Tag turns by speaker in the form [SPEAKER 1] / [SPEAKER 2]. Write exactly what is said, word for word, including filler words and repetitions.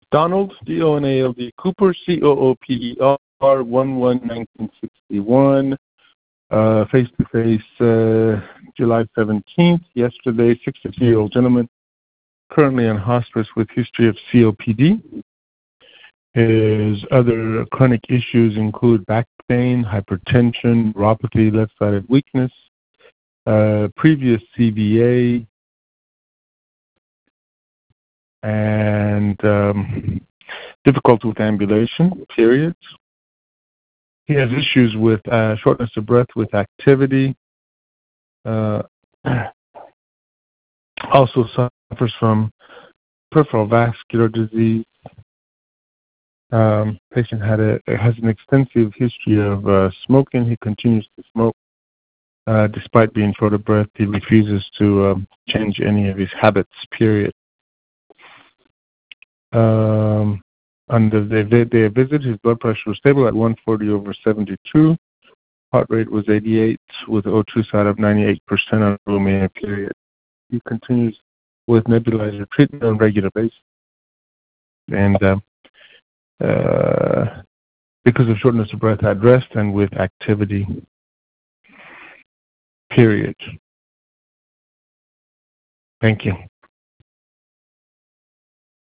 [SPEAKER 1] Donald, D O N A L D, Cooper, C O O P E R, one one nineteen sixty-one, uh, face-to-face uh, July seventeenth, yesterday, sixty-two-year-old gentleman, currently on hospice with history of C O P D. His other chronic issues include back pain, hypertension, neuropathy, left-sided weakness, uh, previous C V A, and um, difficulty with ambulation, periods. He has issues with uh, shortness of breath with activity. Uh, also suffers from peripheral vascular disease. Um, patient had a has an extensive history of uh, smoking. He continues to smoke. Uh, despite being short of breath, he refuses to um, change any of his habits, period. Um, under the day of visit, his blood pressure was stable at one forty over seventy-two. Heart rate was eighty-eight with O two side of ninety-eight percent on a Romania period. He continues with nebulizer treatment on a regular basis. And uh, uh, because of shortness of breath at rest and with activity, period. Thank you.